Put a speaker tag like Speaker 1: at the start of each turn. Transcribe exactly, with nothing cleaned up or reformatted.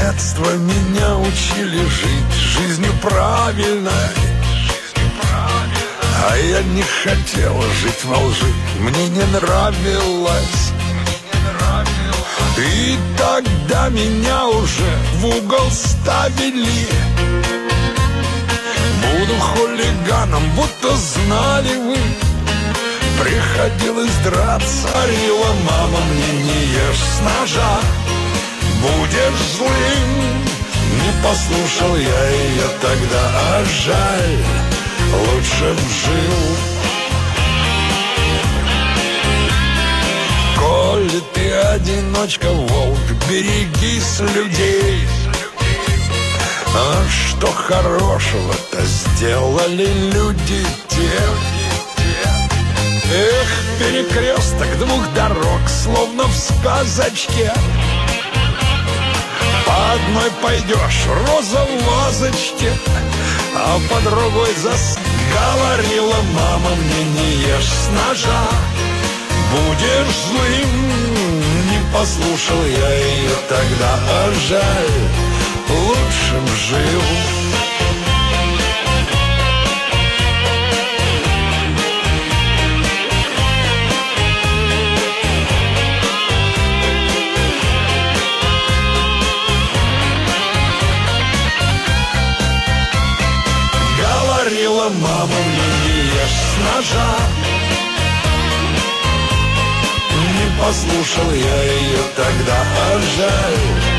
Speaker 1: детства меня учили жить жизнью правильной, а я не хотел жить во лжи, мне не нравилось. И тогда меня уже в угол ставили. Буду хулиганом, будто знали вы. Приходилось драться, говорила мама мне: не ешь с ножа, будешь злым. Не послушал я ее тогда, а жаль, лучше б жил. Коли ты одиночка, волк, берегись людей. А что хорошего-то сделали люди те? Эх, перекресток двух дорог, словно в сказочке. По одной пойдешь, роза в вазочке, а по другой зас... Говорила мама мне: не ешь с ножа, будешь злым. Не послушал я ее тогда, а жаль, лучше б жил. Говорила мама мне: не ешь с ножа. Не послушал я ее тогда, а жаль,